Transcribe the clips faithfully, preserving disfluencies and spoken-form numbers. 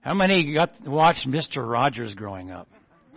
How many got watched Mister Rogers growing up?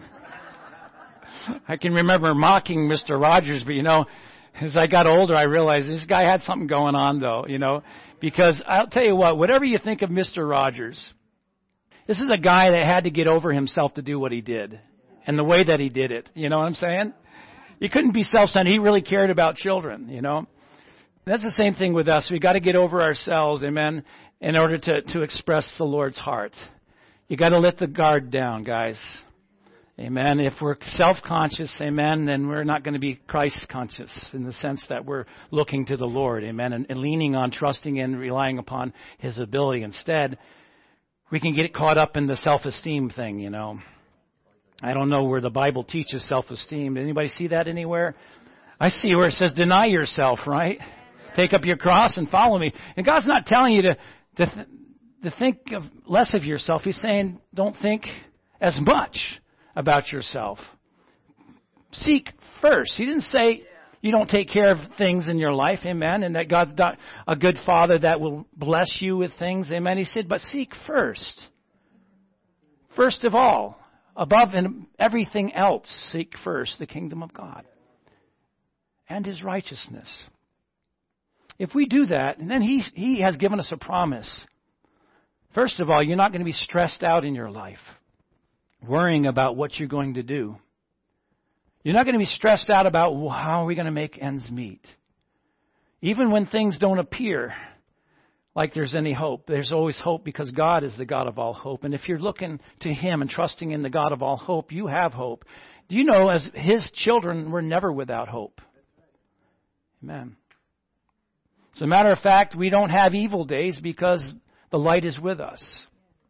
I can remember mocking Mister Rogers, but you know, as I got older, I realized this guy had something going on, though, you know, because I'll tell you what, whatever you think of Mister Rogers, this is a guy that had to get over himself to do what he did and the way that he did it. You know what I'm saying? He couldn't be self-centered. He really cared about children, you know. That's the same thing with us. We got to get over ourselves, amen, in order to, to express the Lord's heart. You got to let the guard down, guys. Amen. If we're self-conscious, amen, then we're not going to be Christ-conscious in the sense that we're looking to the Lord, amen, and, and leaning on, trusting in, relying upon His ability. Instead, we can get caught up in the self-esteem thing, you know. I don't know where the Bible teaches self-esteem. Did anybody see that anywhere? I see where it says deny yourself, right? Take up your cross and follow me. And God's not telling you to, to, th- to think of less of yourself. He's saying don't think as much about yourself. Seek first. He didn't say you don't take care of things in your life, amen, and that God's not a good Father that will bless you with things, amen. He said, but seek first. First of all, above and everything else, seek first the kingdom of God and His righteousness. If we do that, and then He He has given us a promise. First of all, you're not going to be stressed out in your life, worrying about what you're going to do. You're not going to be stressed out about, well, how are we going to make ends meet? Even when things don't appear like there's any hope, there's always hope because God is the God of all hope. And if you're looking to Him and trusting in the God of all hope, you have hope. Do you know, as His children, we're never without hope? Amen. As a matter of fact, we don't have evil days because the light is with us.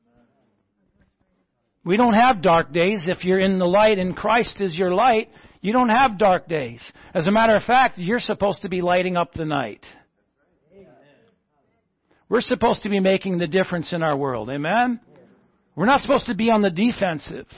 We don't have dark days. If you're in the light and Christ is your light, you don't have dark days. As a matter of fact, you're supposed to be lighting up the night. We're supposed to be making the difference in our world. Amen? We're not supposed to be on the defensive.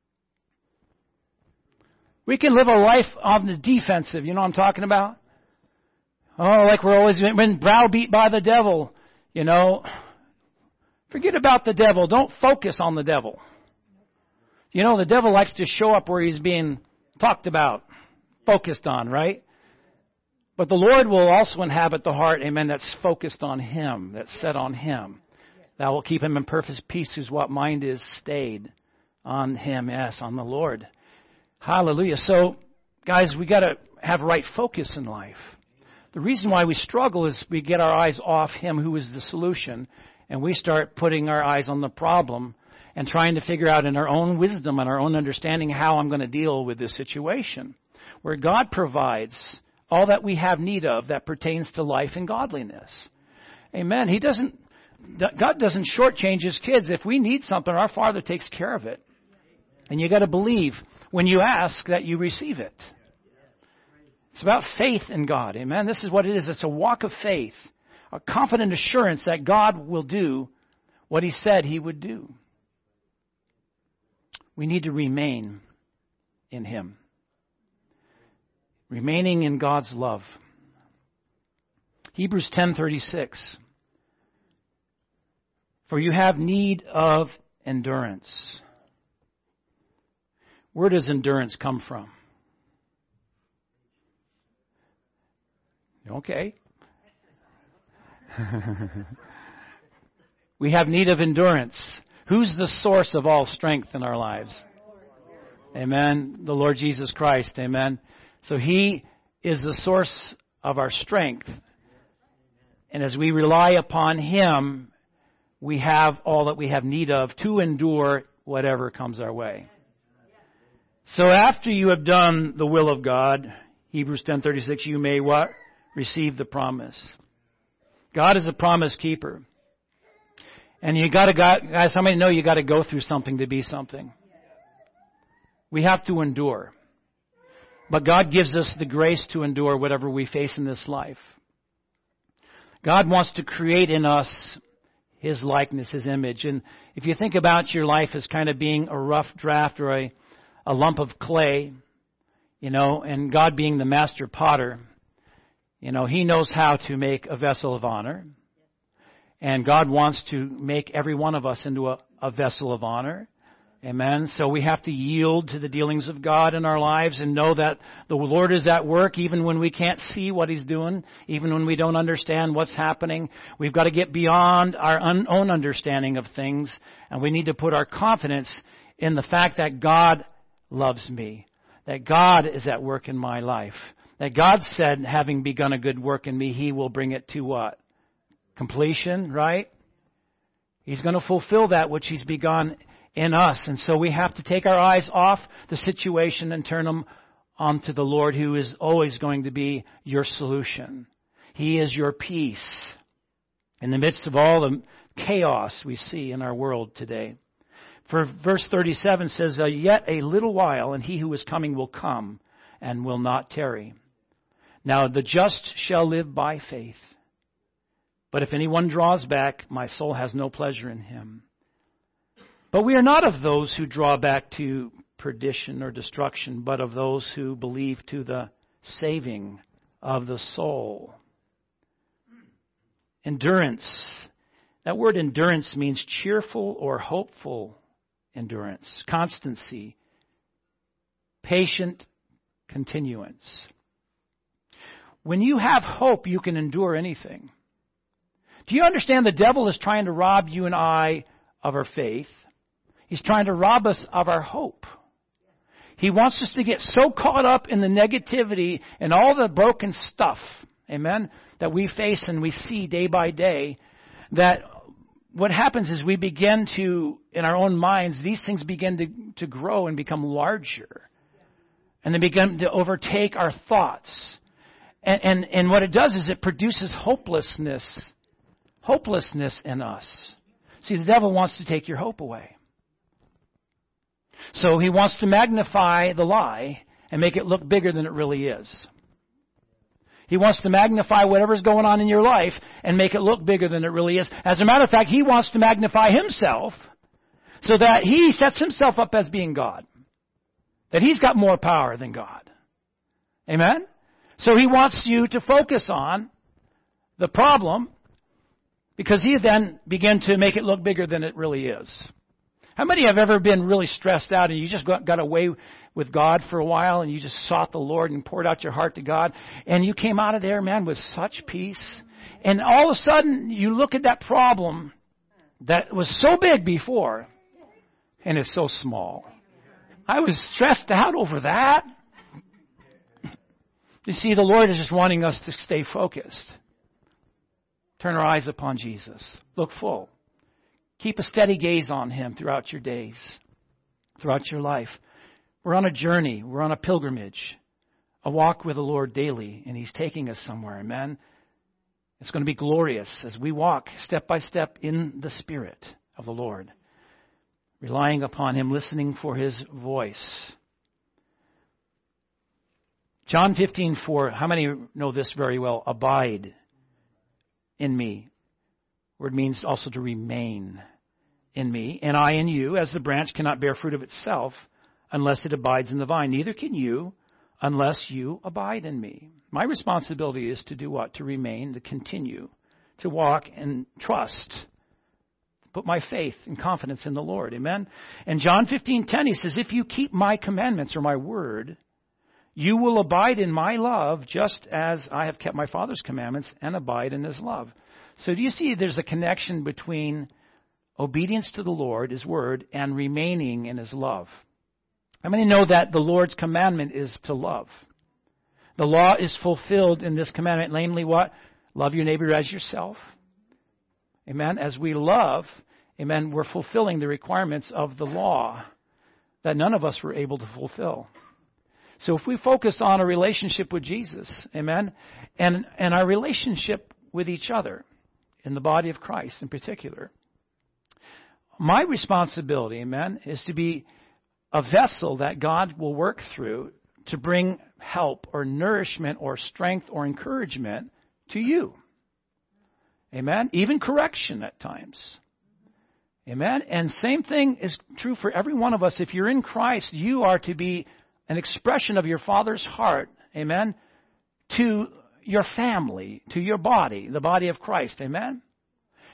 We can live a life on the defensive. You know what I'm talking about? Oh, like we're always been browbeat by the devil. You know, forget about the devil. Don't focus on the devil. You know, the devil likes to show up where he's being talked about, focused on, right? But the Lord will also inhabit the heart, amen, that's focused on Him, that's set on Him. That will keep him in perfect peace whose what mind is stayed on Him, yes, on the Lord. Hallelujah. So, guys, we got to have right focus in life. The reason why we struggle is we get our eyes off Him who is the solution, and we start putting our eyes on the problem and trying to figure out in our own wisdom and our own understanding how I'm going to deal with this situation. Where God provides all that we have need of that pertains to life and godliness. Amen. He doesn't, God doesn't shortchange His kids. If we need something, our Father takes care of it. And you got to believe when you ask that you receive it. It's about faith in God. Amen. This is what it is. It's a walk of faith. A confident assurance that God will do what He said He would do. We need to remain in Him. Remaining in God's love. Hebrews ten thirty-six. For you have need of endurance. Where does endurance come from? Okay. We have need of endurance. Who's the source of all strength in our lives? Amen. The Lord Jesus Christ. Amen. So He is the source of our strength. And as we rely upon Him, we have all that we have need of to endure whatever comes our way. So after you have done the will of God, Hebrews ten thirty-six, you may what? Receive the promise. God is a promise keeper. And you got to, guys, how many know you got to go through something to be something? We have to endure. But God gives us the grace to endure whatever we face in this life. God wants to create in us His likeness, His image. And if you think about your life as kind of being a rough draft or a, a lump of clay, you know, and God being the master potter, you know, He knows how to make a vessel of honor. And God wants to make every one of us into a, a vessel of honor. Amen. So we have to yield to the dealings of God in our lives and know that the Lord is at work even when we can't see what He's doing, even when we don't understand what's happening. We've got to get beyond our own understanding of things, and we need to put our confidence in the fact that God loves me, that God is at work in my life, that God said, having begun a good work in me, He will bring it to what? Completion, right? He's going to fulfill that which He's begun in us. And so we have to take our eyes off the situation and turn them onto the Lord, who is always going to be your solution. He is your peace in the midst of all the chaos we see in our world today. For verse thirty-seven says, yet a little while, and He who is coming will come and will not tarry. Now the just shall live by faith. But if anyone draws back, my soul has no pleasure in him. But we are not of those who draw back to perdition or destruction, but of those who believe to the saving of the soul. Endurance. That word endurance means cheerful or hopeful endurance, constancy, patient continuance. When you have hope, you can endure anything. Do you understand the devil is trying to rob you and I of our faith? He's trying to rob us of our hope. He wants us to get so caught up in the negativity and all the broken stuff, amen, that we face and we see day by day, that what happens is we begin to, in our own minds, these things begin to, to grow and become larger. And they begin to overtake our thoughts. And, and, and what it does is it produces hopelessness, hopelessness in us. See, the devil wants to take your hope away. So he wants to magnify the lie and make it look bigger than it really is. He wants to magnify whatever's going on in your life and make it look bigger than it really is. As a matter of fact, he wants to magnify himself so that he sets himself up as being God. That he's got more power than God. Amen? So he wants you to focus on the problem because he then begin to make it look bigger than it really is. How many have ever been really stressed out and you just got, got away with God for a while and you just sought the Lord and poured out your heart to God and you came out of there, man, with such peace, and all of a sudden you look at that problem that was so big before and it's so small. I was stressed out over that. You see, the Lord is just wanting us to stay focused. Turn our eyes upon Jesus. Look full. Keep a steady gaze on Him throughout your days, throughout your life. We're on a journey. We're on a pilgrimage, a walk with the Lord daily, and He's taking us somewhere. Amen. It's going to be glorious as we walk step by step in the Spirit of the Lord, relying upon Him, listening for His voice. John fifteen four, how many know this very well? Abide in me. Word means also to remain in me, and I in you, as the branch cannot bear fruit of itself unless it abides in the vine. Neither can you unless you abide in me. My responsibility is to do what? To remain, to continue, to walk and trust, put my faith and confidence in the Lord. Amen? And John fifteen ten, he says, if you keep my commandments or my word, you will abide in my love just as I have kept my Father's commandments and abide in His love. So do you see there's a connection between obedience to the Lord, His word, and remaining in His love? How many know that the Lord's commandment is to love? The law is fulfilled in this commandment, namely what? Love your neighbor as yourself. Amen? As we love, amen, we're fulfilling the requirements of the law that none of us were able to fulfill. So if we focus on a relationship with Jesus, amen, and, and our relationship with each other, in the body of Christ in particular, my responsibility, amen, is to be a vessel that God will work through to bring help or nourishment or strength or encouragement to you. Amen? Even correction at times. Amen? And same thing is true for every one of us. If you're in Christ, you are to be an expression of your Father's heart, amen, to your family, to your body, the body of Christ, amen?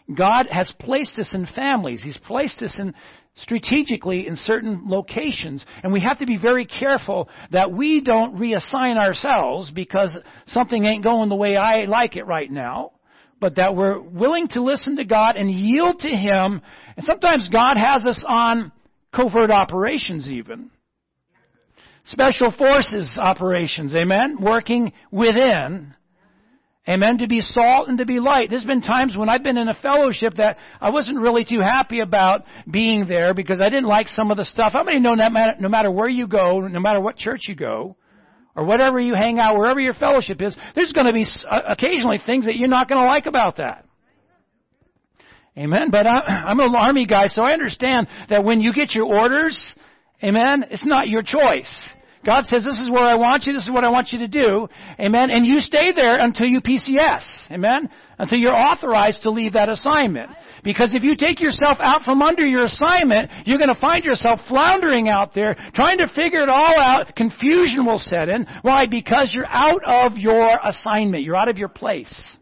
God has placed us in families. He's placed us in strategically in certain locations. And we have to be very careful that we don't reassign ourselves because something ain't going the way I like it right now. But that we're willing to listen to God and yield to Him. And sometimes God has us on covert operations even. Special forces operations, amen? Working within. Amen. To be salt and to be light. There's been times when I've been in a fellowship that I wasn't really too happy about being there because I didn't like some of the stuff. How many know that matter, no matter where you go, no matter what church you go, or whatever you hang out, wherever your fellowship is, there's going to be occasionally things that you're not going to like about that. Amen. But I, I'm an Army guy, so I understand that when you get your orders, amen, it's not your choice. God says, this is where I want you, this is what I want you to do. Amen. And you stay there until you P C S. Amen. Until you're authorized to leave that assignment. Because if you take yourself out from under your assignment, you're going to find yourself floundering out there, trying to figure it all out. Confusion will set in. Why? Because you're out of your assignment. You're out of your place.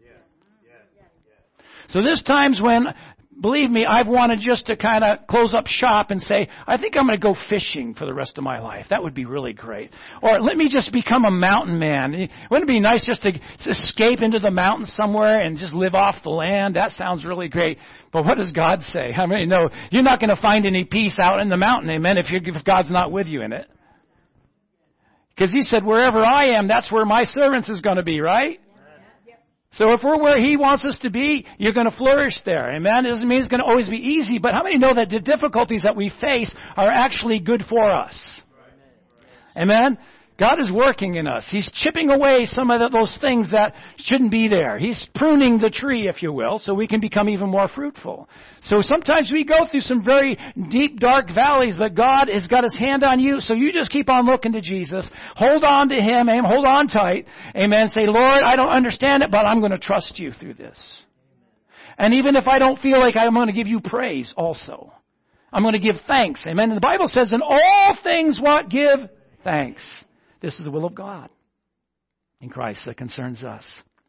So there's times when, believe me, I've wanted just to kind of close up shop and say, I think I'm going to go fishing for the rest of my life. That would be really great. Or let me just become a mountain man. Wouldn't it be nice just to escape into the mountains somewhere and just live off the land? That sounds really great. But what does God say? I mean, no, you're not going to find any peace out in the mountain, amen, if, you're, if God's not with you in it. Because He said, wherever I am, that's where my servants is going to be, right? So if we're where He wants us to be, you're going to flourish there. Amen? It doesn't mean it's going to always be easy, but how many know that the difficulties that we face are actually good for us? Amen? God is working in us. He's chipping away some of those things that shouldn't be there. He's pruning the tree, if you will, so we can become even more fruitful. So sometimes we go through some very deep, dark valleys, but God has got His hand on you, so you just keep on looking to Jesus. Hold on to Him, amen. Hold on tight, amen. Say, Lord, I don't understand it, but I'm going to trust you through this. And even if I don't feel like I'm going to give you praise also. I'm going to give thanks, amen. And the Bible says, in all things what? Give thanks. This is the will of God in Christ that concerns us.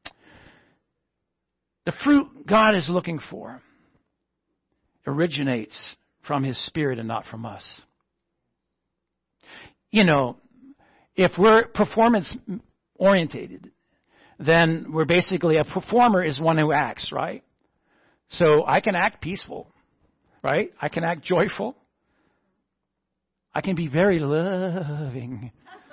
The fruit God is looking for originates from His Spirit and not from us. You know, if we're performance orientated, then we're basically, a performer is one who acts, right? So I can act peaceful, right? I can act joyful. I can be very loving.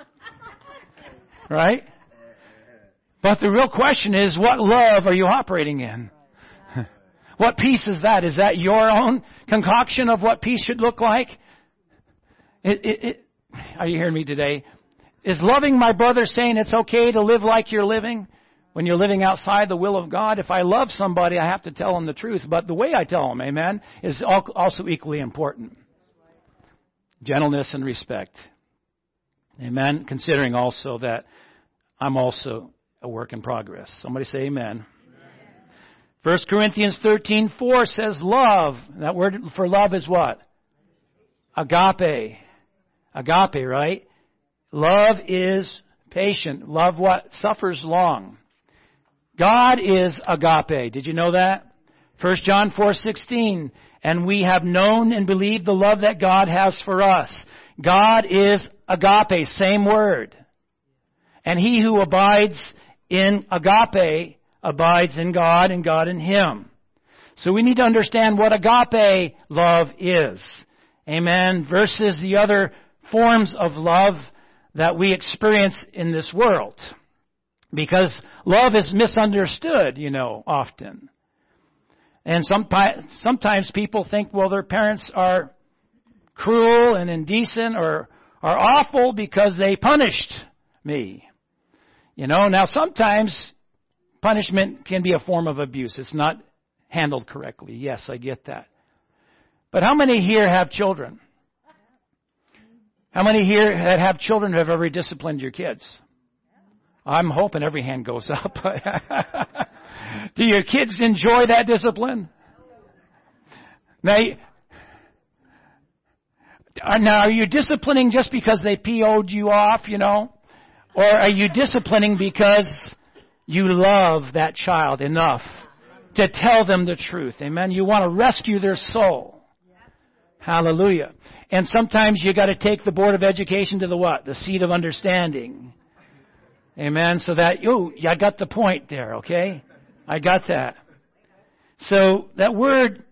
Right? But the real question is, what love are you operating in? What peace is that? Is that your own concoction of what peace should look like? It, it, it, are you hearing me today? Is loving my brother saying it's okay to live like you're living when you're living outside the will of God? If I love somebody, I have to tell them the truth. But the way I tell them, amen, is also equally important. Gentleness and respect. Amen. Considering also that I'm also a work in progress. Somebody say amen. Amen. First Corinthians thirteen four says love. That word for love is what? Agape. Agape, right? Love is patient. Love what? Suffers long. God is agape. Did you know that? First John four sixteen. And we have known and believed the love that God has for us. God is agape, same word. And he who abides in agape abides in God and God in him. So we need to understand what agape love is. Amen. Versus the other forms of love that we experience in this world. Because love is misunderstood, you know, often. And sometimes, sometimes people think, well, their parents are cruel and indecent or are awful because they punished me. You know, now sometimes punishment can be a form of abuse. It's not handled correctly. Yes, I get that. But how many here have children? How many here that have children have ever disciplined your kids? I'm hoping every hand goes up. Do your kids enjoy that discipline? Now, now, are you disciplining just because they P O'd you off, you know? Or are you disciplining because you love that child enough to tell them the truth. Amen. You want to rescue their soul. Hallelujah. And sometimes you got to take the Board of Education to the what? The seat of understanding. Amen. So that, oh, I got the point there, okay? I got that. So that word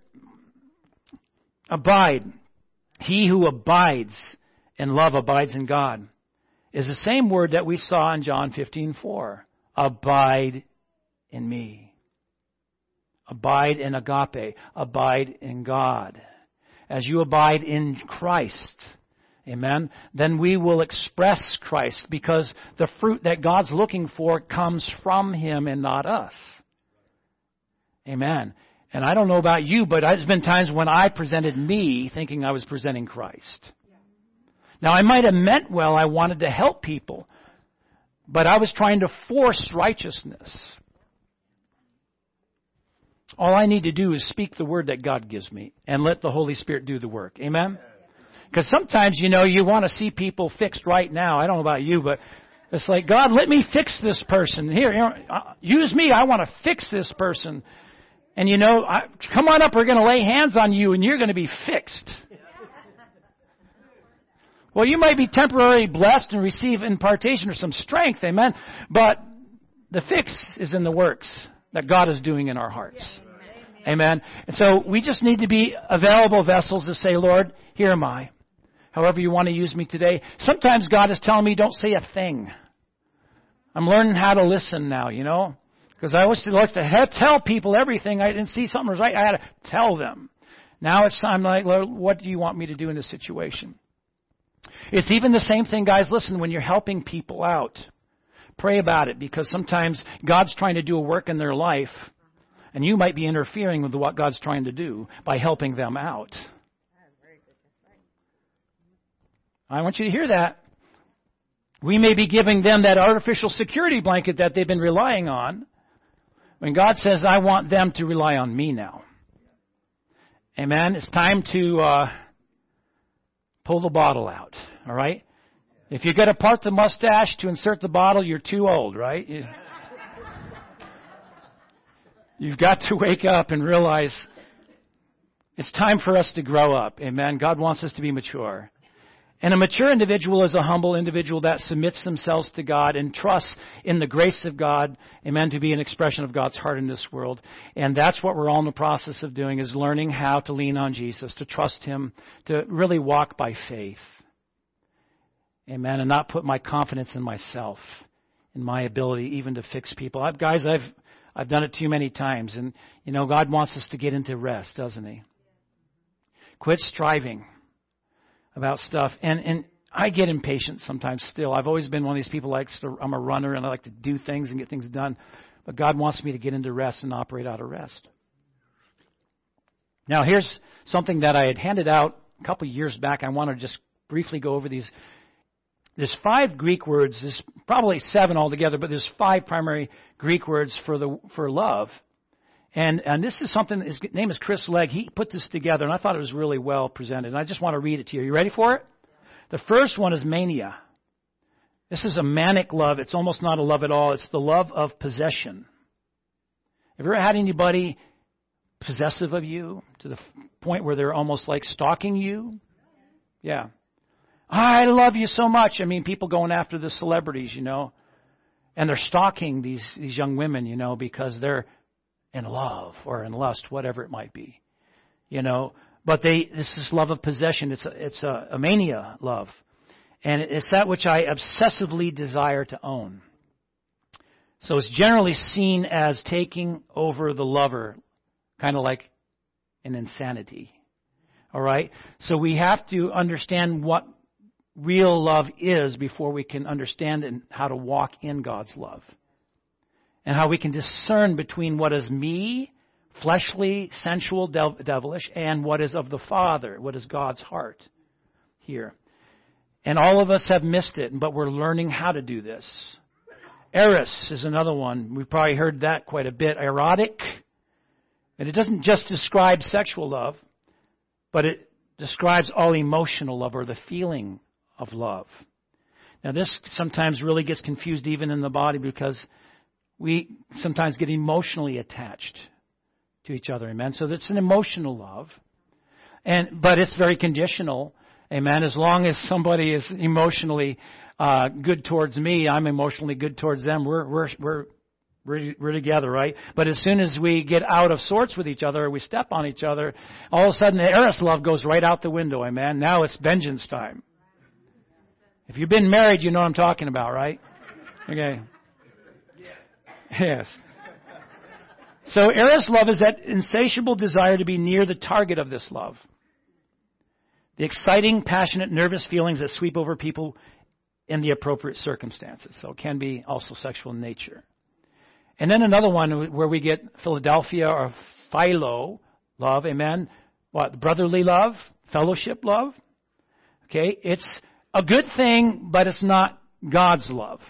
abide, he who abides in love abides in God, is the same word that we saw in John fifteen four. Abide in me. Abide in agape. Abide in God. As you abide in Christ, amen, then we will express Christ, because the fruit that God's looking for comes from Him and not us. Amen. And I don't know about you, but there's been times when I presented me thinking I was presenting Christ. Now, I might have meant well, I wanted to help people, but I was trying to force righteousness. All I need to do is speak the word that God gives me and let the Holy Spirit do the work. Amen? Because sometimes, you know, you want to see people fixed right now. I don't know about you, but it's like, God, let me fix this person. Here, here use me. I want to fix this person. And, you know, I, come on up. We're going to lay hands on you, and you're going to be fixed. Well, you might be temporarily blessed and receive impartation or some strength. Amen? But the fix is in the works that God is doing in our hearts. Amen. And so we just need to be available vessels to say, Lord, here am I. However you want to use me today. Sometimes God is telling me, don't say a thing. I'm learning how to listen now, you know. Because I used to like to tell people everything. I didn't see something was right. I had to tell them. Now it's time, like, Lord, what do you want me to do in this situation? It's even the same thing, guys. Listen, when you're helping people out, pray about it, because sometimes God's trying to do a work in their life, and you might be interfering with what God's trying to do by helping them out. I want you to hear that. We may be giving them that artificial security blanket that they've been relying on, when God says, I want them to rely on me now. Amen. It's time to uh, pull the bottle out. All right? If you got to part the mustache to insert the bottle, you're too old, right? You, you've got to wake up and realize it's time for us to grow up. Amen. God wants us to be mature. And a mature individual is a humble individual that submits themselves to God and trusts in the grace of God, amen, to be an expression of God's heart in this world. And that's what we're all in the process of doing, is learning how to lean on Jesus, to trust Him, to really walk by faith. Amen. And not put my confidence in myself, in my ability even to fix people. I've, guys, I've I've done it too many times. And, you know, God wants us to get into rest, doesn't He? Quit striving about stuff. And and I get impatient sometimes still. I've always been one of these people, like I'm a runner and I like to do things and get things done. But God wants me to get into rest and operate out of rest. Now, here's something that I had handed out a couple of years back. I want to just briefly go over these. There's five Greek words. There's probably seven altogether, but there's five primary Greek words for the for love. And and this is something, his name is Chris Legg. He put this together, and I thought it was really well presented. And I just want to read it to you. Are you ready for it? The first one is mania. This is a manic love. It's almost not a love at all. It's the love of possession. Have you ever had anybody possessive of you to the point where they're almost like stalking you? Yeah. I love you so much. I mean, people going after the celebrities, you know, and they're stalking these, these young women, you know, because they're in love or in lust, whatever it might be, you know. But they, this is love of possession. It's a, it's a, a mania love. And it's that which I obsessively desire to own. So it's generally seen as taking over the lover, kind of like an insanity. All right? So we have to understand what real love is before we can understand and how to walk in God's love. And how we can discern between what is me, fleshly, sensual, devilish, and what is of the Father, what is God's heart here. And all of us have missed it, but we're learning how to do this. Eros is another one. We've probably heard that quite a bit. Erotic. And it doesn't just describe sexual love, but it describes all emotional love, or the feeling of love. Now this sometimes really gets confused even in the body, because we sometimes get emotionally attached to each other. Amen. So it's an emotional love. And but it's very conditional. Amen. As long as somebody is emotionally uh, good towards me, I'm emotionally good towards them. We're we're we're we're, we're together, right? But as soon as we get out of sorts with each other, or we step on each other, all of a sudden the eros love goes right out the window. Amen. Now it's vengeance time. If you've been married, you know what I'm talking about, right? Okay. Yes. So eros love is that insatiable desire to be near the target of this love. The exciting, passionate, nervous feelings that sweep over people in the appropriate circumstances. So it can be also sexual in nature. And then another one where we get Philadelphia or philo love, amen. What? Brotherly love, fellowship love. Okay, it's a good thing, but it's not God's love.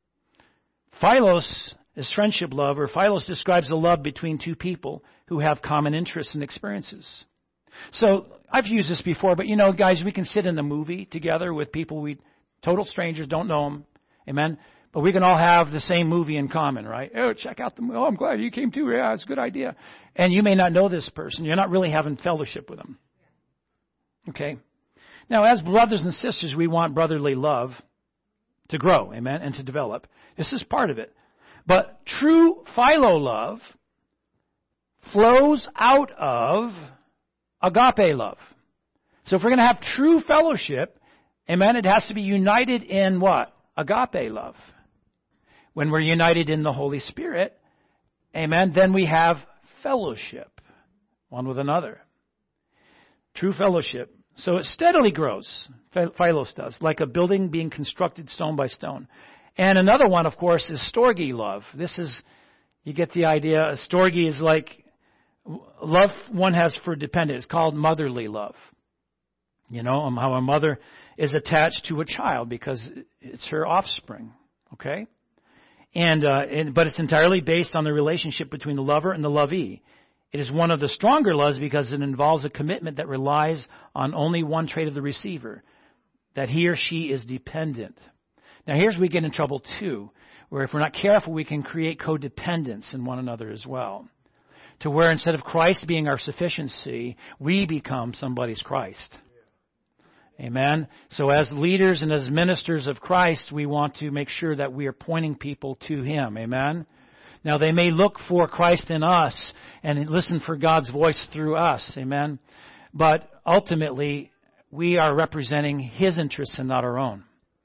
Philos is friendship love, or philos describes the love between two people who have common interests and experiences. So I've used this before, but you know, guys, we can sit in a movie together with people we, total strangers, don't know them, amen. But we can all have the same movie in common, right? Oh, check out the movie. Oh, I'm glad you came too. Yeah, it's a good idea. And you may not know this person. You're not really having fellowship with them. Okay. Now, as brothers and sisters, we want brotherly love to grow, amen, and to develop. This is part of it. But true philo love flows out of agape love. So if we're going to have true fellowship, amen, it has to be united in what? Agape love. When we're united in the Holy Spirit, amen, then we have fellowship one with another. True fellowship. So it steadily grows, Philos does, like a building being constructed stone by stone. And another one, of course, is storge love. This is, you get the idea, storge is like love one has for dependent. It's called motherly love. You know, um, how a mother is attached to a child because it's her offspring. Okay? And, uh, and but it's entirely based on the relationship between the lover and the lovee. It is one of the stronger loves because it involves a commitment that relies on only one trait of the receiver, that he or she is dependent. Now here's where we get in trouble too, where if we're not careful, we can create codependence in one another as well. To where instead of Christ being our sufficiency, we become somebody's Christ. Amen. So as leaders and as ministers of Christ, we want to make sure that we are pointing people to Him. Amen. Now they may look for Christ in us and listen for God's voice through us. Amen. But ultimately, we are representing His interests and not our own.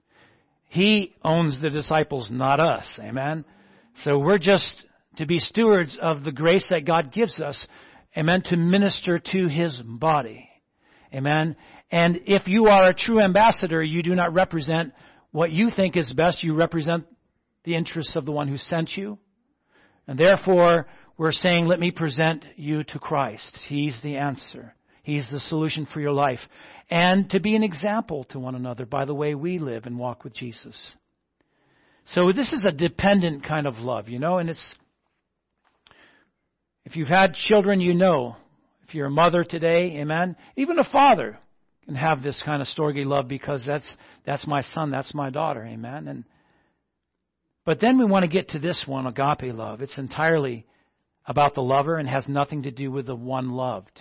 He owns the disciples, not us. Amen. So we're just to be stewards of the grace that God gives us. Amen. To minister to His body. Amen. And if you are a true ambassador, you do not represent what you think is best. You represent the interests of the one who sent you. And therefore, we're saying, let me present you to Christ. He's the answer. He's the solution for your life. And to be an example to one another by the way we live and walk with Jesus. So this is a dependent kind of love, you know, and it's, if you've had children, you know, if you're a mother today, amen, even a father can have this kind of storge love because that's, that's my son, that's my daughter, amen. And But then we want to get to this one, agape love. It's entirely about the lover and has nothing to do with the one loved.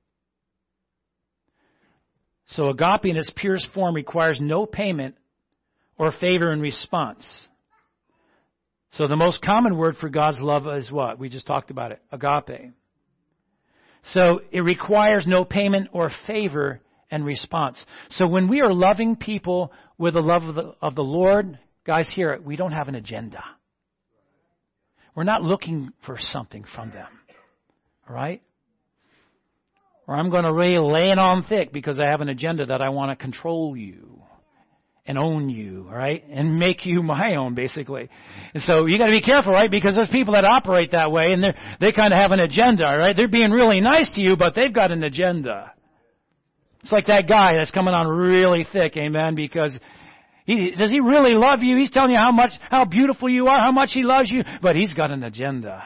So agape in its purest form requires no payment or favor in response. So the most common word for God's love is what? We just talked about it. Agape. So it requires no payment or favor and response. So when we are loving people with the love of the, of the Lord, guys, hear it, we don't have an agenda. We're not looking for something from them. All right? Or I'm going to really lay it on thick because I have an agenda that I want to control you and own you, all right? And make you my own, basically. And so you got to be careful, right? Because there's people that operate that way and they they kind of have an agenda, all right? They're being really nice to you, but they've got an agenda. It's like that guy that's coming on really thick, amen, because he, does he really love you? He's telling you how much, how beautiful you are, how much he loves you, but he's got an agenda.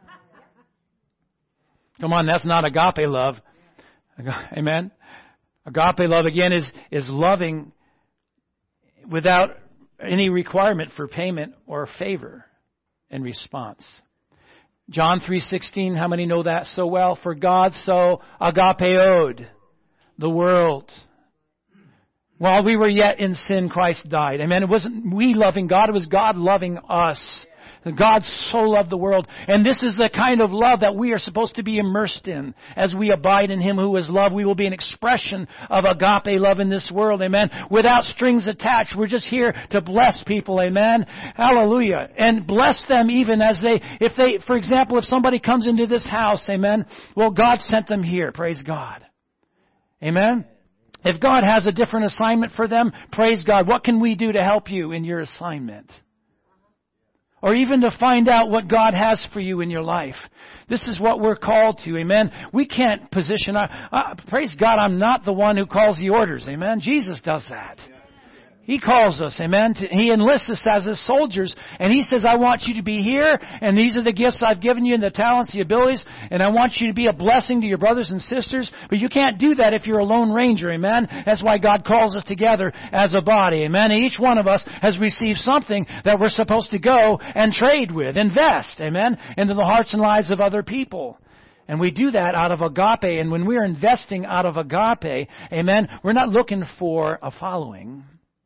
Come on, that's not agape love. Amen. Agape love, again, is, is loving without any requirement for payment or favor in response. John three sixteen, how many know that so well? For God so agapeoed the world. While we were yet in sin, Christ died. Amen. It wasn't we loving God, it was God loving us. God so loved the world. And this is the kind of love that we are supposed to be immersed in. As we abide in Him who is love, we will be an expression of agape love in this world. Amen. Without strings attached. We're just here to bless people. Amen. Hallelujah. And bless them even as they, if they, for example, if somebody comes into this house, amen, well, God sent them here. Praise God. Amen. If God has a different assignment for them, praise God. What can we do to help you in your assignment? Or even to find out what God has for you in your life. This is what we're called to, amen. We can't position our, uh, praise God, I'm not the one who calls the orders, amen. Jesus does that. He calls us, amen. He enlists us as His soldiers, and He says, I want you to be here, and these are the gifts I've given you, and the talents, the abilities, and I want you to be a blessing to your brothers and sisters. But you can't do that if you're a lone ranger, amen. That's why God calls us together as a body, amen. And each one of us has received something that we're supposed to go and trade with, invest, amen, into the hearts and lives of other people. And we do that out of agape, and when we're investing out of agape, amen, we're not looking for a following.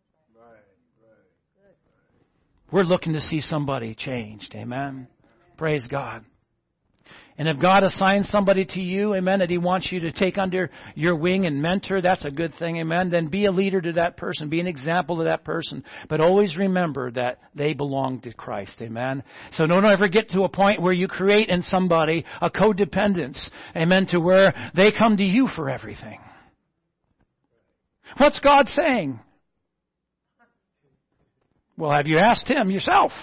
We're looking to see somebody changed. Amen. Praise God. And if God assigns somebody to you, amen, that He wants you to take under your wing and mentor, that's a good thing, amen. Then be a leader to that person. Be an example to that person. But always remember that they belong to Christ, amen. So don't ever get to a point where you create in somebody a codependence, amen, to where they come to you for everything. What's God saying? Well, have you asked Him yourself?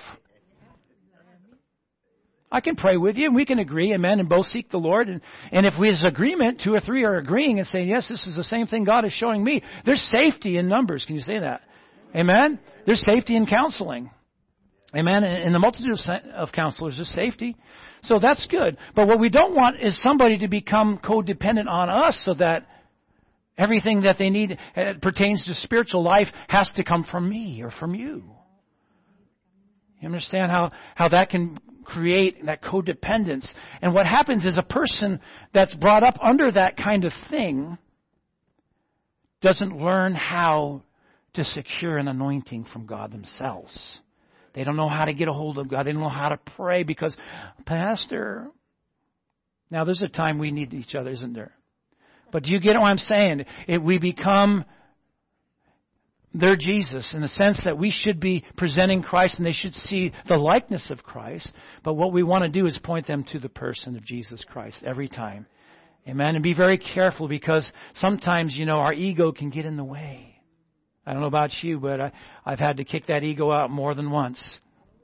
I can pray with you, and we can agree, amen, and both seek the Lord. And, and if we, as agreement, two or three are agreeing and saying, yes, this is the same thing God is showing me, there's safety in numbers. Can you say that? Amen? There's safety in counseling. Amen? In the multitude of counselors, there's safety. So that's good. But what we don't want is somebody to become codependent on us so that everything that they need that pertains to spiritual life has to come from me or from you. You understand how, how that can create that codependence? And what happens is a person that's brought up under that kind of thing doesn't learn how to secure an anointing from God themselves. They don't know how to get a hold of God. They don't know how to pray because, Pastor, now there's a time we need each other, isn't there? But do you get what I'm saying? It, we become their Jesus in the sense that we should be presenting Christ and they should see the likeness of Christ. But what we want to do is point them to the person of Jesus Christ every time. Amen. And be very careful because sometimes, you know, our ego can get in the way. I don't know about you, but I, I've had to kick that ego out more than once.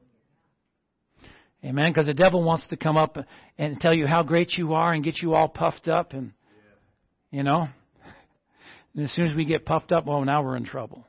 Amen. Because the devil wants to come up and tell you how great you are and get you all puffed up and You know? And as soon as we get puffed up, well, now we're in trouble.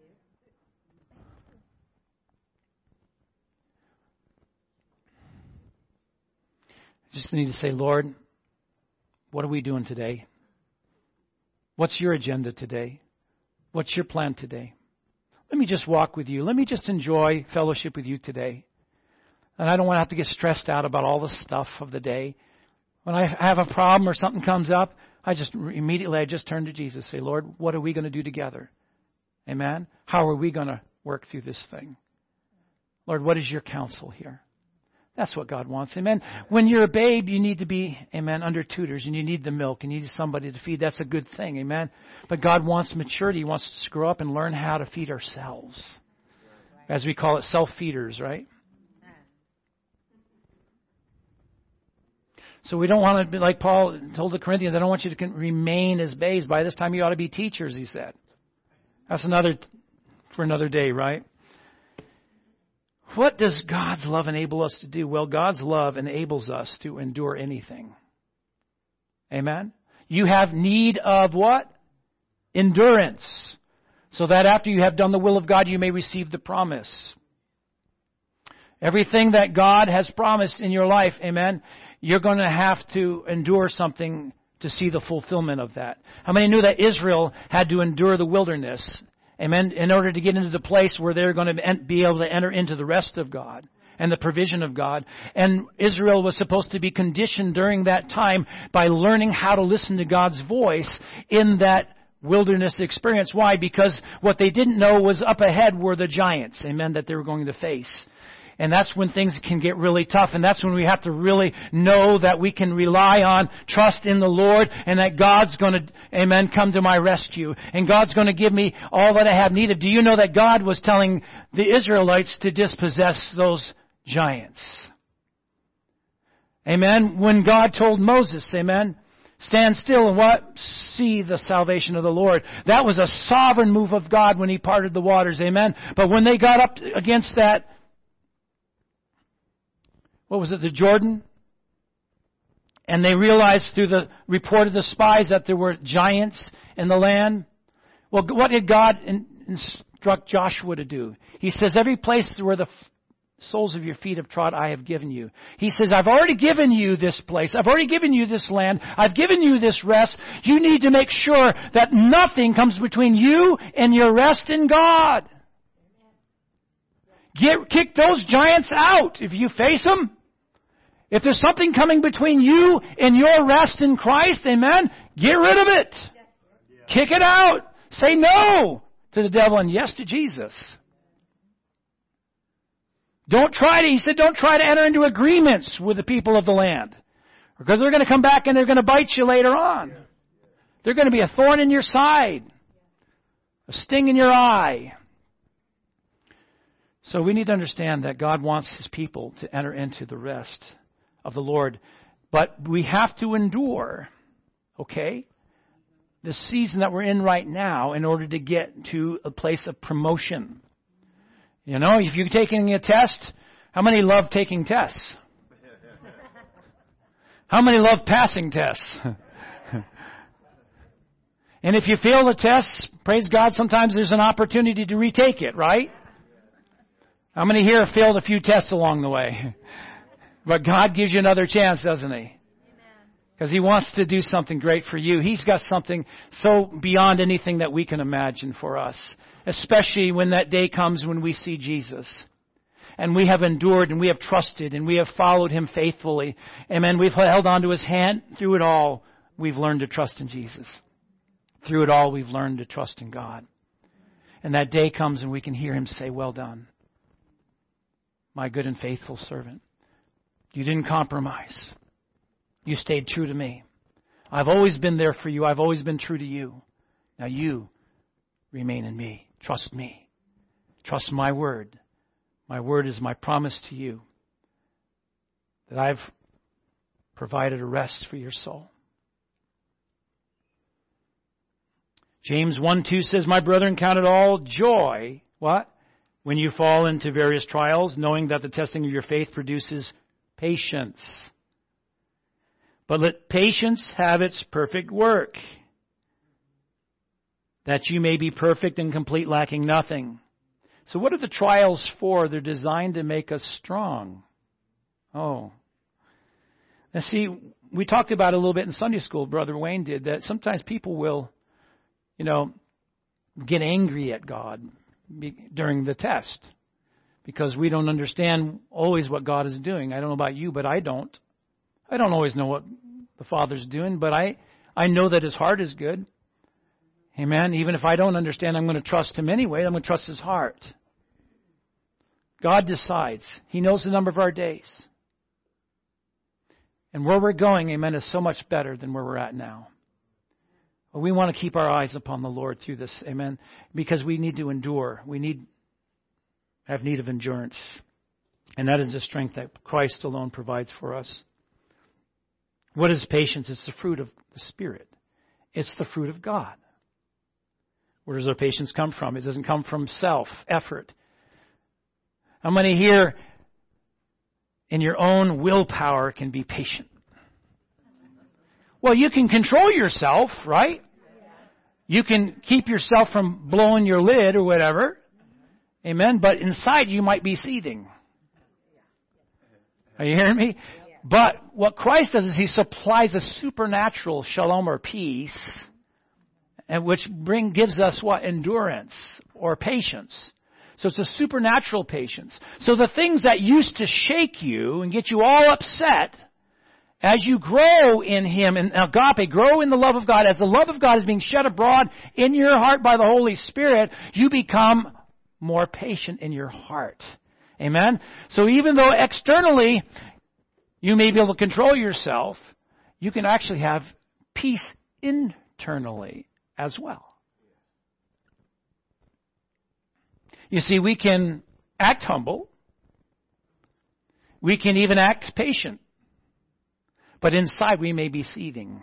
I just need to say, Lord, what are we doing today? What's your agenda today? What's your plan today? Let me just walk with you. Let me just enjoy fellowship with you today. And I don't want to have to get stressed out about all the stuff of the day. When I have a problem or something comes up, I just immediately I just turn to Jesus and say, Lord, what are we going to do together? Amen? How are we going to work through this thing? Lord, what is your counsel here? That's what God wants. Amen. When you're a babe, you need to be, amen, under tutors, and you need the milk, and you need somebody to feed. That's a good thing. Amen. But God wants maturity. He wants us to grow up and learn how to feed ourselves. As we call it, self-feeders, right? So we don't want to be like Paul told the Corinthians, I don't want you to remain as babes. By this time you ought to be teachers, he said. That's another, for another day, right? What does God's love enable us to do? Well, God's love enables us to endure anything. Amen? You have need of what? Endurance. So that after you have done the will of God, you may receive the promise. Everything that God has promised in your life, amen, you're going to have to endure something to see the fulfillment of that. How many knew that Israel had to endure the wilderness, amen, in order to get into the place where they're going to be able to enter into the rest of God? and the provision of God. And Israel was supposed to be conditioned during that time by learning how to listen to God's voice in that wilderness experience. Why? Because what they didn't know was up ahead were the giants, amen, that they were going to face. And that's when things can get really tough. And that's when we have to really know that we can rely on, trust in the Lord, and that God's going to, amen, come to my rescue. And God's going to give me all that I have needed. Do you know that God was telling the Israelites to dispossess those giants? Amen. When God told Moses, amen, stand still and what? See the salvation of the Lord. That was a sovereign move of God when He parted the waters. Amen. But when they got up against that, what was it, the Jordan? And they realized through the report of the spies that there were giants in the land. Well, what did God instruct Joshua to do? He says, every place where the soles of your feet have trod, I have given you. He says, I've already given you this place. I've already given you this land. I've given you this rest. You need to make sure that nothing comes between you and your rest in God. Get, kick those giants out if you face them. If there's something coming between you and your rest in Christ, amen, get rid of it. Kick it out. Say no to the devil and yes to Jesus. Don't try to, he said, don't try to enter into agreements with the people of the land. Because they're going to come back and they're going to bite you later on. They're going to be a thorn in your side. A sting in your eye. So we need to understand that God wants His people to enter into the rest of the Lord. But we have to endure, okay, the season that we're in right now in order to get to a place of promotion. You know, if you're taking a test, how many love taking tests? How many love passing tests? And if you fail the test, praise God, sometimes there's an opportunity to retake it, right? How many here have failed a few tests along the way? But God gives you another chance, doesn't He? Because He wants to do something great for you. He's got something so beyond anything that we can imagine for us. Especially when that day comes when we see Jesus. And we have endured and we have trusted and we have followed Him faithfully. Amen. We've held on to His hand. Through it all, we've learned to trust in Jesus. Through it all, we've learned to trust in God. And that day comes and we can hear Him say, well done, my good and faithful servant. You didn't compromise. You stayed true to me. I've always been there for you. I've always been true to you. Now you remain in me. Trust me. Trust my word. My word is my promise to you that I've provided a rest for your soul. James one two says, my brethren, count it all joy. What? When you fall into various trials, knowing that the testing of your faith produces patience. But let patience have its perfect work, that you may be perfect and complete, lacking nothing. So what are the trials for? They're designed to make us strong. Oh. Now see, we talked about it a little bit in Sunday school, Brother Wayne did, that sometimes people will, you know, get angry at God during the test. Because we don't understand always what God is doing. I don't know about you, but I don't. I don't always know what the Father's doing, but I, I know that His heart is good. Amen. Even if I don't understand, I'm going to trust Him anyway. I'm going to trust His heart. God decides. He knows the number of our days. And where we're going, amen, is so much better than where we're at now. But we want to keep our eyes upon the Lord through this, amen, because we need to endure. We need have need of endurance. And that is the strength that Christ alone provides for us. What is patience? It's the fruit of the Spirit. It's the fruit of God. Where does our patience come from? It doesn't come from self, effort. How many here in your own willpower can be patient? Well, you can control yourself, right? You can keep yourself from blowing your lid or whatever. Amen. But inside you might be seething. Are you hearing me? But what Christ does is He supplies a supernatural shalom or peace, and which bring gives us what? Endurance or patience So it's a supernatural patience. So the things that used to shake you and get you all upset, as you grow in Him, in agape, grow in the love of God, as the love of God is being shed abroad in your heart by the Holy Spirit, you become more patient in your heart. Amen? So even though externally you may be able to control yourself, you can actually have peace internally as well. You see, we can act humble. We can even act patient. But inside we may be seething.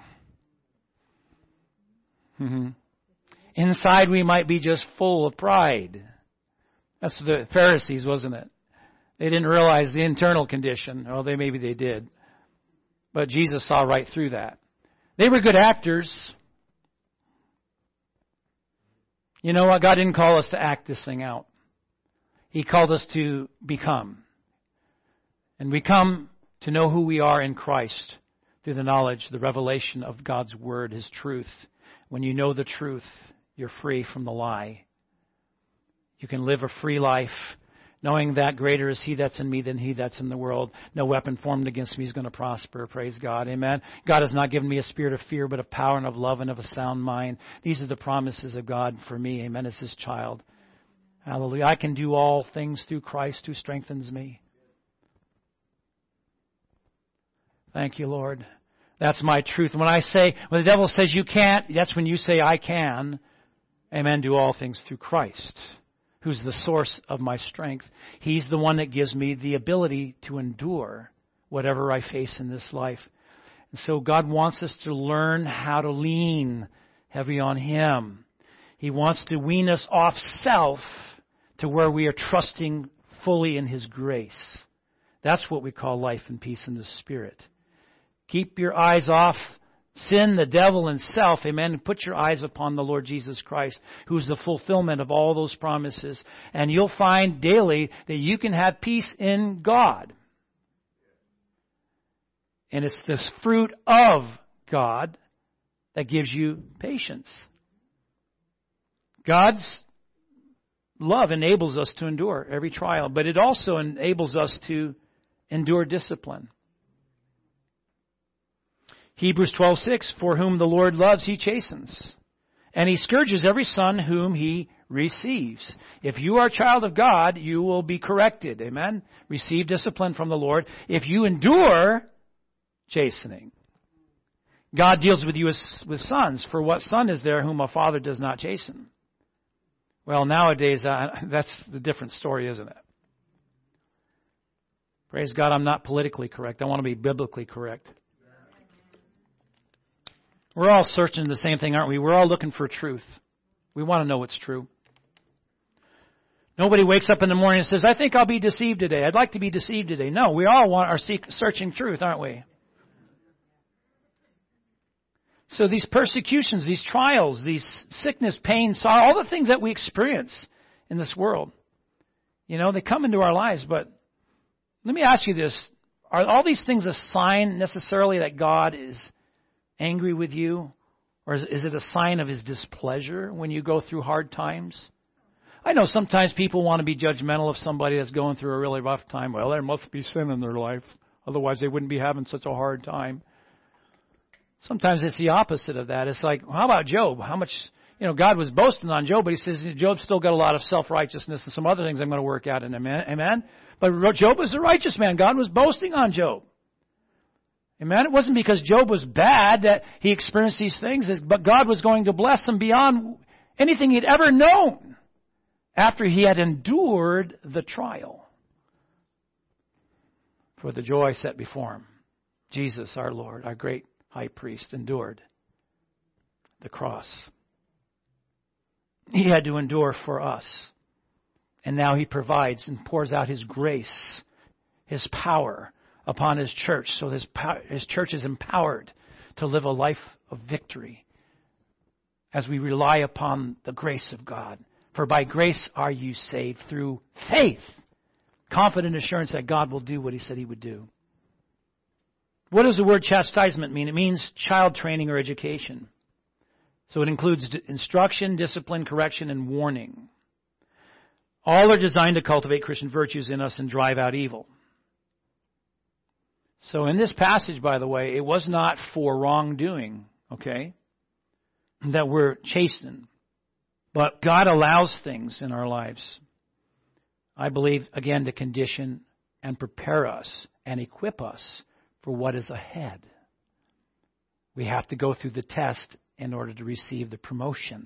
Mm-hmm. Inside we might be just full of pride. That's the Pharisees, wasn't it? They didn't realize the internal condition. Well, they maybe they did. But Jesus saw right through that. They were good actors. You know what? God didn't call us to act this thing out. He called us to become. And we come to know who we are in Christ through the knowledge, the revelation of God's Word, His truth. When you know the truth, you're free from the lie. You can live a free life knowing that greater is He that's in me than he that's in the world. No weapon formed against me is going to prosper. Praise God. Amen. God has not given me a spirit of fear, but of power and of love and of a sound mind. These are the promises of God for me. Amen. As His child. Hallelujah. I can do all things through Christ who strengthens me. Thank you, Lord. That's my truth. When I say, when the devil says you can't, that's when you say I can. Amen. Do all things through Christ, who's the source of my strength. He's the one that gives me the ability to endure whatever I face in this life. And so God wants us to learn how to lean heavy on Him. He wants to wean us off self to where we are trusting fully in His grace. That's what we call life and peace in the Spirit. Keep your eyes off sin, the devil, and self. Amen. And put your eyes upon the Lord Jesus Christ, who is the fulfillment of all those promises. And you'll find daily that you can have peace in God. And it's this fruit of God that gives you patience. God's love enables us to endure every trial, but it also enables us to endure discipline. Hebrews twelve six, for whom the Lord loves, He chastens, and He scourges every son whom He receives. If you are a child of God, you will be corrected. Amen? Receive discipline from the Lord. If you endure chastening, God deals with you as with sons. For what son is there whom a father does not chasten? Well, nowadays, uh, that's the different story, isn't it? Praise God, I'm not politically correct. I want to be biblically correct. We're all searching the same thing, aren't we? We're all looking for truth. We want to know what's true. Nobody wakes up in the morning and says, I think I'll be deceived today. I'd like to be deceived today. No, we all want are seek, searching truth, aren't we? So these persecutions, these trials, these sickness, pain, sorrow, all the things that we experience in this world, you know, they come into our lives. But let me ask you this. Are all these things a sign necessarily that God is angry with you? Or is, is it a sign of His displeasure when you go through hard times? I know sometimes people want to be judgmental of somebody that's going through a really rough time. Well, there must be sin in their life. Otherwise they wouldn't be having such a hard time. Sometimes it's the opposite of that. It's like, well, how about Job? How much, you know, God was boasting on Job, but He says Job's still got a lot of self-righteousness and some other things I'm going to work out in him. Amen? But Job was a righteous man. God was boasting on Job. Amen? It wasn't because Job was bad that he experienced these things, but God was going to bless him beyond anything he'd ever known after he had endured the trial. For the joy set before him, Jesus, our Lord, our great high priest, endured the cross. He had to endure for us. And now He provides and pours out His grace, His power upon His church. So His, His church is empowered to live a life of victory as we rely upon the grace of God. For by grace are you saved through faith. Confident assurance that God will do what He said He would do. What does the word chastisement mean? It means child training or education. So it includes instruction, discipline, correction, and warning. All are designed to cultivate Christian virtues in us and drive out evil. So in this passage, by the way, it was not for wrongdoing, okay, that we're chastened. But God allows things in our lives, I believe, again, to condition and prepare us and equip us for what is ahead. We have to go through the test in order to receive the promotion.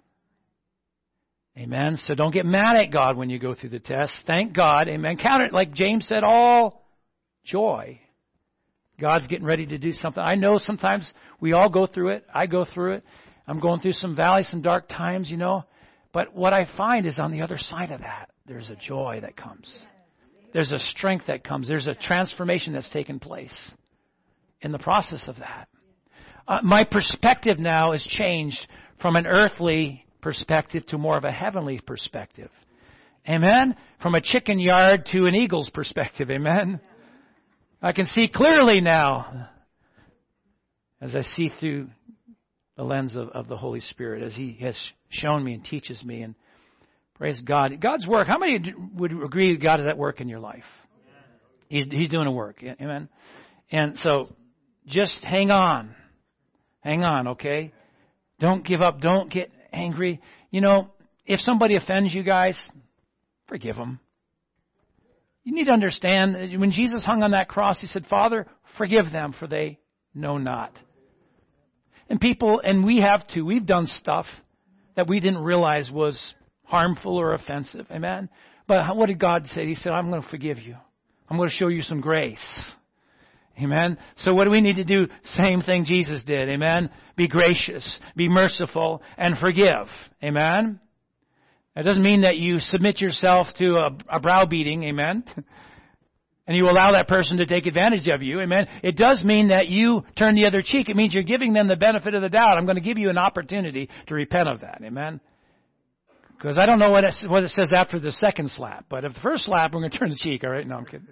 Amen. So don't get mad at God when you go through the test. Thank God. Amen. Count it, like James said, all joy. God's getting ready to do something. I know sometimes we all go through it. I go through it. I'm going through some valleys, some dark times, you know. But what I find is on the other side of that, there's a joy that comes. There's a strength that comes. There's a transformation that's taken place in the process of that. Uh, my perspective now is changed from an earthly perspective to more of a heavenly perspective. Amen? From a chicken yard to an eagle's perspective. Amen? I can see clearly now as I see through the lens of, of the Holy Spirit, as He has shown me and teaches me. And praise God. God's work. How many would agree that God is at work in your life? He's, he's doing a work. Amen? And so just hang on. Hang on, okay? Don't give up. Don't get angry. You know, if somebody offends you guys, forgive them. You need to understand that when Jesus hung on that cross, He said, Father, forgive them, for they know not. And people, and we have too, we've done stuff that we didn't realize was harmful or offensive. Amen? But what did God say? He said, I'm going to forgive you. I'm going to show you some grace. Amen? So what do we need to do? Same thing Jesus did. Amen? Be gracious, be merciful, and forgive. Amen? That doesn't mean that you submit yourself to a, a browbeating. Amen? And you allow that person to take advantage of you. Amen? It does mean that you turn the other cheek. It means you're giving them the benefit of the doubt. I'm going to give you an opportunity to repent of that. Amen? Because I don't know what it, what it says after the second slap. But if the first slap, we're going to turn the cheek. All right? No, I'm kidding.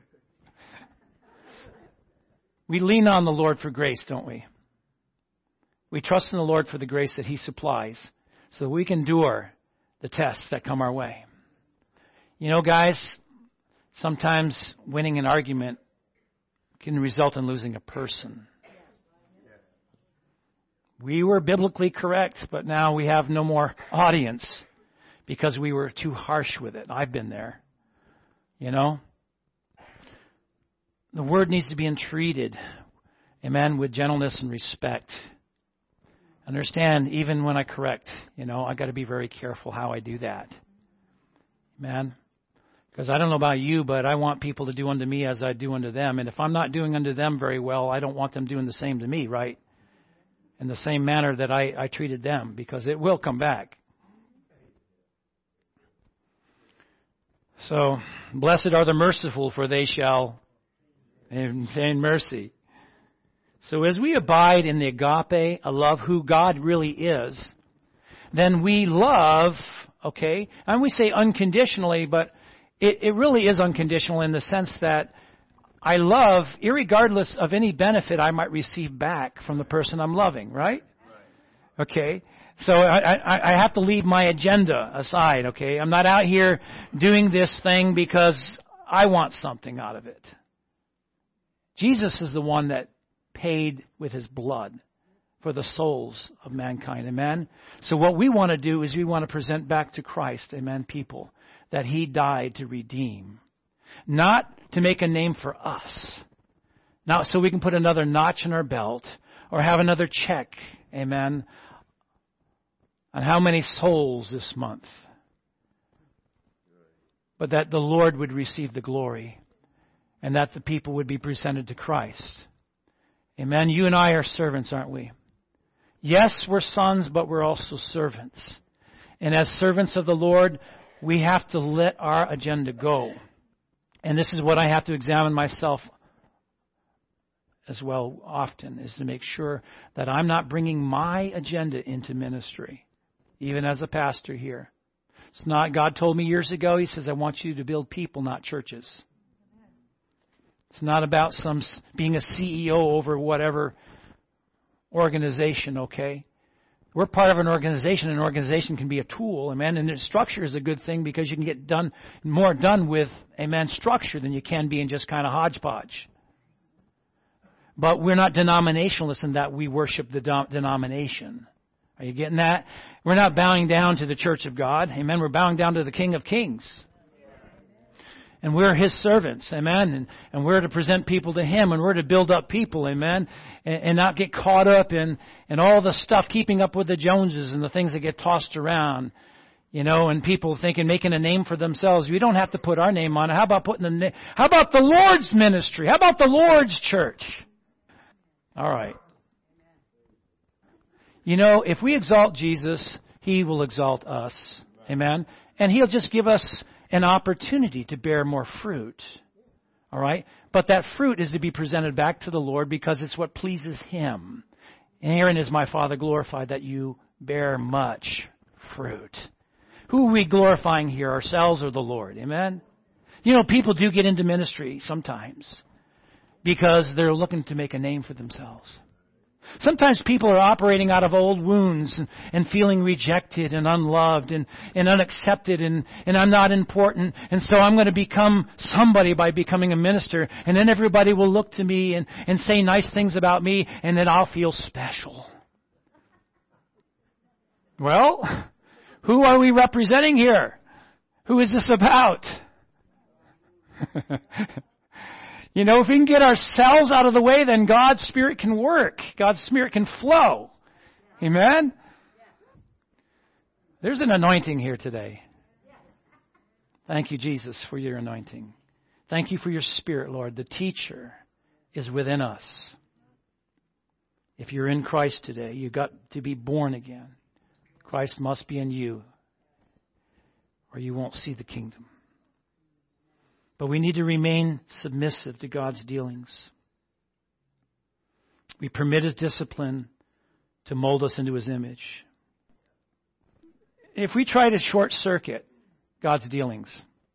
We lean on the Lord for grace, don't we? We trust in the Lord for the grace that He supplies so that we can endure the tests that come our way. You know, guys, sometimes winning an argument can result in losing a person. We were biblically correct, but now we have no more audience because we were too harsh with it. I've been there. You know? The word needs to be entreated, amen, with gentleness and respect. Understand, even when I correct, you know, I got to be very careful how I do that. Amen? Because I don't know about you, but I want people to do unto me as I do unto them. And if I'm not doing unto them very well, I don't want them doing the same to me, right? In the same manner that I, I treated them, because it will come back. So, blessed are the merciful, for they shall obtain mercy. So as we abide in the agape, a love who God really is, then we love, okay, and we say unconditionally, but it, it really is unconditional in the sense that I love irregardless of any benefit I might receive back from the person I'm loving, right? Okay, so I, I, I have to leave my agenda aside, okay? I'm not out here doing this thing because I want something out of it. Jesus is the one that paid with His blood for the souls of mankind. Amen? So what we want to do is we want to present back to Christ, amen, people, that He died to redeem. Not to make a name for us. Not so we can put another notch in our belt or have another check, amen, on how many souls this month. But that the Lord would receive the glory. And that the people would be presented to Christ. Amen. You and I are servants, aren't we? Yes, we're sons, but we're also servants. And as servants of the Lord, we have to let our agenda go. And this is what I have to examine myself as well often, is to make sure that I'm not bringing my agenda into ministry, even as a pastor here. It's not, God told me years ago, He says, I want you to build people, not churches. It's not about some being a C E O over whatever organization, okay? We're part of an organization. An organization can be a tool, amen. And structure is a good thing because you can get done more done with, amen, structure than you can be in just kind of hodgepodge. But we're not denominationalists in that we worship the dom- denomination. Are you getting that? We're not bowing down to the Church of God, amen. We're bowing down to the King of Kings. And we're His servants, amen. And, and we're to present people to Him, and we're to build up people, amen. And, and not get caught up in, in all the stuff, keeping up with the Joneses and the things that get tossed around. You know, and people thinking, making a name for themselves. We don't have to put our name on it. How about putting the name? How about the Lord's ministry? How about the Lord's church? All right. You know, if we exalt Jesus, He will exalt us. Amen. And He'll just give us an opportunity to bear more fruit. All right? But that fruit is to be presented back to the Lord because it's what pleases Him. And herein is my Father glorified, that you bear much fruit. Who are we glorifying here, ourselves or the Lord? Amen? You know, people do get into ministry sometimes because they're looking to make a name for themselves. Sometimes people are operating out of old wounds and, and feeling rejected and unloved and, and unaccepted and, and I'm not important. And so I'm going to become somebody by becoming a minister. And then everybody will look to me and, and say nice things about me and then I'll feel special. Well, who are we representing here? Who is this about? You know, if we can get ourselves out of the way, then God's Spirit can work. God's Spirit can flow. Amen? There's an anointing here today. Thank you, Jesus, for your anointing. Thank you for your Spirit, Lord. The teacher is within us. If you're in Christ today, you've got to be born again. Christ must be in you, or you won't see the kingdom. But we need to remain submissive to God's dealings. We permit His discipline to mold us into His image. If we try to short circuit God's dealings,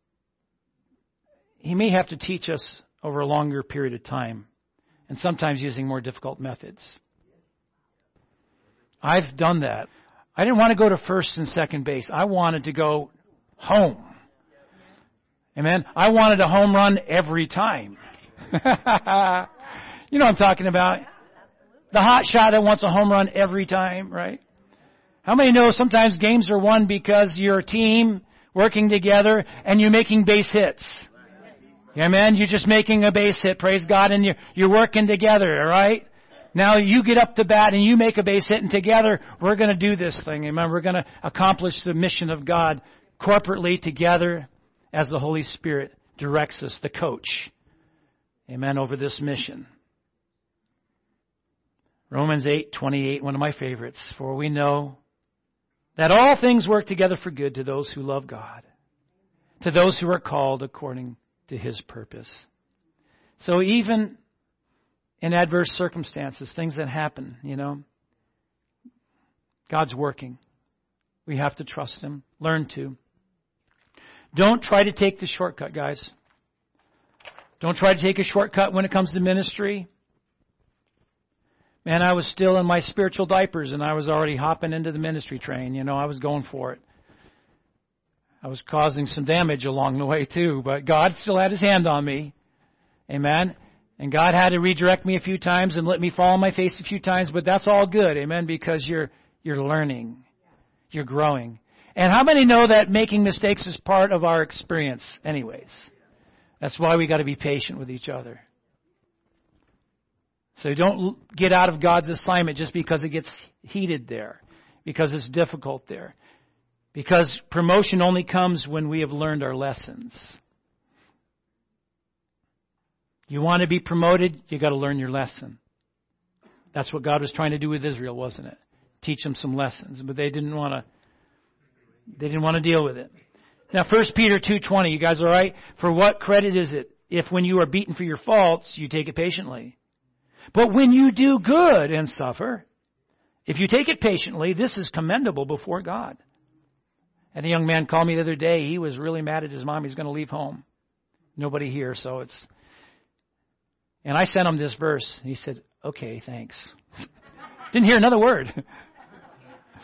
He may have to teach us over a longer period of time, and sometimes using more difficult methods. I've done that. I didn't want to go to first and second base. I wanted to go home. Amen. I wanted a home run every time. You know what I'm talking about. The hot shot that wants a home run every time, right? How many know sometimes games are won because you're a team working together and you're making base hits? Amen. You're just making a base hit, praise God, and you're, you're working together, all right? Now you get up to bat and you make a base hit, and together we're going to do this thing. Amen. We're going to accomplish the mission of God corporately together, as the Holy Spirit directs us, the coach, amen, over this mission. Romans eight twenty-eight, one of my favorites. For we know that all things work together for good to those who love God, to those who are called according to His purpose. So even in adverse circumstances, things that happen, you know, God's working. We have to trust Him, learn to. Don't try to take the shortcut, guys. Don't try to take a shortcut when it comes to ministry. Man, I was still in my spiritual diapers and I was already hopping into the ministry train. You know, I was going for it. I was causing some damage along the way too, but God still had His hand on me. Amen. And God had to redirect me a few times and let me fall on my face a few times, but that's all good. Amen. Because you're, you're learning. You're growing. And how many know that making mistakes is part of our experience anyways? That's why we got to be patient with each other. So don't get out of God's assignment just because it gets heated there, because it's difficult there. Because promotion only comes when we have learned our lessons. You want to be promoted, you got to learn your lesson. That's what God was trying to do with Israel, wasn't it? Teach them some lessons, but they didn't want to They didn't want to deal with it. Now, First Peter two twenty, you guys all right? For what credit is it if when you are beaten for your faults, you take it patiently? But when you do good and suffer, if you take it patiently, this is commendable before God. And a young man called me the other day. He was really mad at his mom. He's going to leave home. Nobody here, so it's... And I sent him this verse. He said, okay, thanks. Didn't hear another word.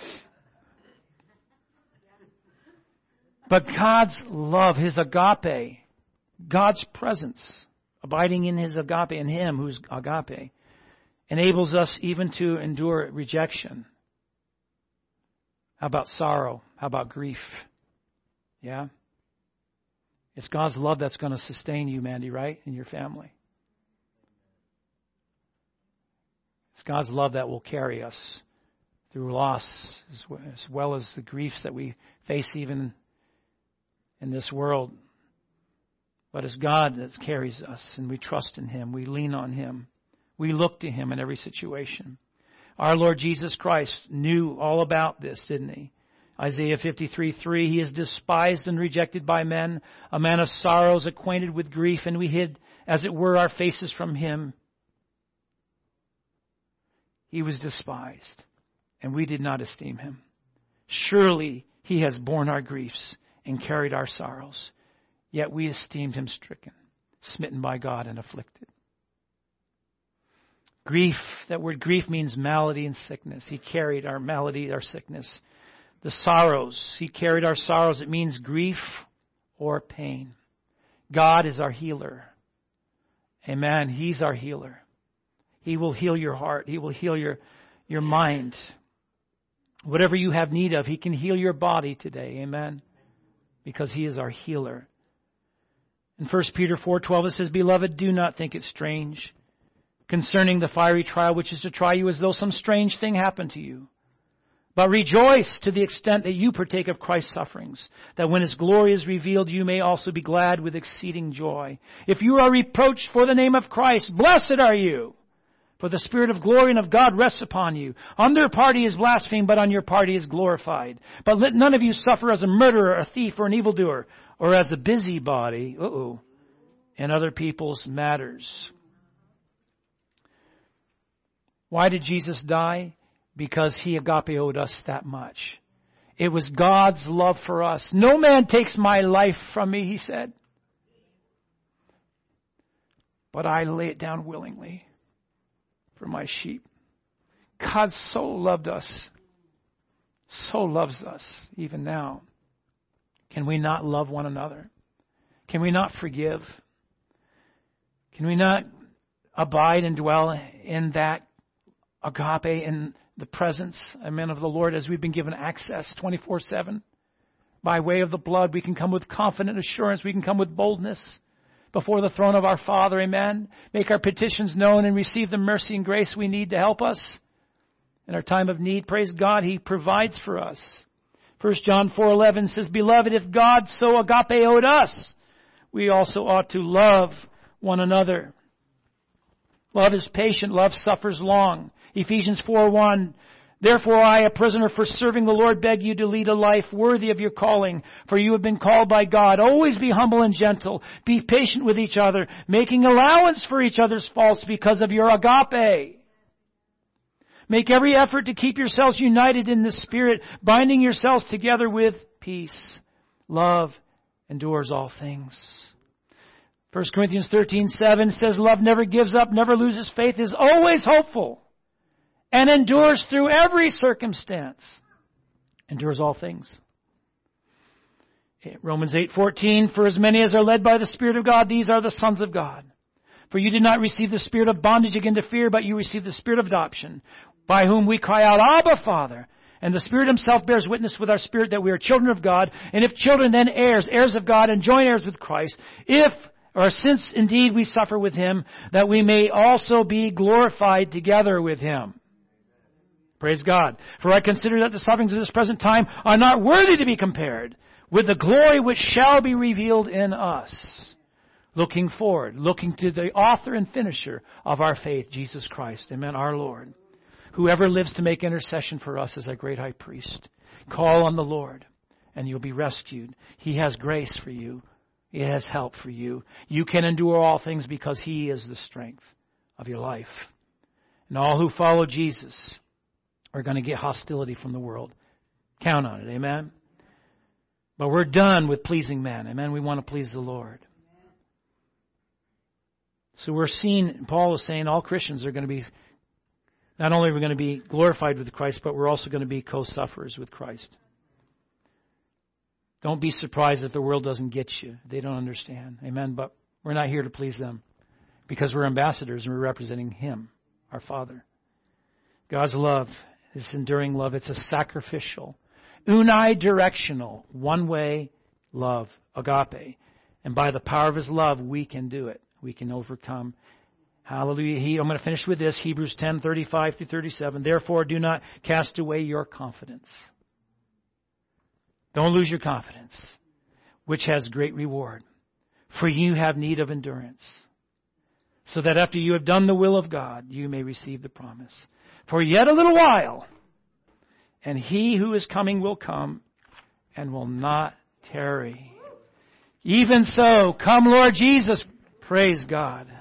But God's love, His agape, God's presence, abiding in His agape, in Him who's agape, enables us even to endure rejection. How about sorrow? How about grief? Yeah? It's God's love that's going to sustain you, Mandy, right? And your family. It's God's love that will carry us through loss as well as the griefs that we face even in this world. But it's God that carries us, and we trust in Him. We lean on Him. We look to Him in every situation. Our Lord Jesus Christ knew all about this, didn't He? Isaiah fifty-three three, He is despised and rejected by men, a man of sorrows, acquainted with grief, and we hid, as it were, our faces from Him. He was despised, and we did not esteem Him. Surely He has borne our griefs and carried our sorrows, yet we esteemed Him stricken, smitten by God, and afflicted. Grief, that word grief means malady and sickness. He carried our malady, our sickness. The sorrows, He carried our sorrows. It means grief or pain. God is our healer. Amen. He's our healer. He will heal your heart. He will heal your, your mind. Whatever you have need of, He can heal your body today. Amen. Because He is our healer. In First Peter four twelve it says, Beloved, do not think it strange concerning the fiery trial which is to try you as though some strange thing happened to you. But rejoice to the extent that you partake of Christ's sufferings, that when His glory is revealed, you may also be glad with exceeding joy. If you are reproached for the name of Christ, blessed are you, for the Spirit of glory and of God rests upon you. On their part He is blasphemed, but on your part He is glorified. But let none of you suffer as a murderer, a thief, or an evildoer, or as a busybody, uh-oh, in other people's matters. Why did Jesus die? Because He agapeoed us that much. It was God's love for us. No man takes my life from me, He said, but I lay it down willingly for my sheep. God so loved us, so loves us even now. Can we not love one another? Can we not forgive? Can we not abide and dwell in that agape, in the presence, amen, of the Lord, as we've been given access twenty-four seven? By way of the blood, we can come with confident assurance. We can come with boldness before the throne of our Father, amen. Make our petitions known and receive the mercy and grace we need to help us in our time of need. Praise God, He provides for us. First John four eleven says, Beloved, if God so agapeoed us, we also ought to love one another. Love is patient. Love suffers long. Ephesians four one, Therefore I, a prisoner for serving the Lord, beg you to lead a life worthy of your calling, for you have been called by God. Always be humble and gentle. Be patient with each other, making allowance for each other's faults because of your agape. Make every effort to keep yourselves united in the Spirit, binding yourselves together with peace. Love endures all things. First Corinthians thirteen seven says, Love never gives up, never loses faith, is always hopeful, and endures through every circumstance. Endures all things. Romans eight fourteen, For as many as are led by the Spirit of God, these are the sons of God. For you did not receive the spirit of bondage again to fear, but you received the Spirit of adoption, by whom we cry out, Abba, Father. And the Spirit Himself bears witness with our spirit that we are children of God. And if children, then heirs, heirs of God, and joint heirs with Christ. If Or since indeed we suffer with Him, that we may also be glorified together with Him. Praise God. For I consider that the sufferings of this present time are not worthy to be compared with the glory which shall be revealed in us. Looking forward, looking to the author and finisher of our faith, Jesus Christ. Amen, our Lord. Whoever lives to make intercession for us as our great high priest. Call on the Lord and you'll be rescued. He has grace for you. It has help for you. You can endure all things because He is the strength of your life. And all who follow Jesus are going to get hostility from the world. Count on it. Amen? But we're done with pleasing man. Amen? We want to please the Lord. So we're seeing, Paul is saying all Christians are going to be, not only are we going to be glorified with Christ, but we're also going to be co-sufferers with Christ. Don't be surprised if the world doesn't get you. They don't understand. Amen. But we're not here to please them because we're ambassadors and we're representing Him, our Father. God's love, this enduring love, it's a sacrificial, unidirectional, one-way love, agape. And by the power of His love, we can do it. We can overcome. Hallelujah. He, I'm going to finish with this, Hebrews ten, thirty-five through thirty-seven. Therefore, do not cast away your confidence. Don't lose your confidence, which has great reward. For you have need of endurance, so that after you have done the will of God, you may receive the promise. For yet a little while, and He who is coming will come and will not tarry. Even so, come Lord Jesus. Praise God.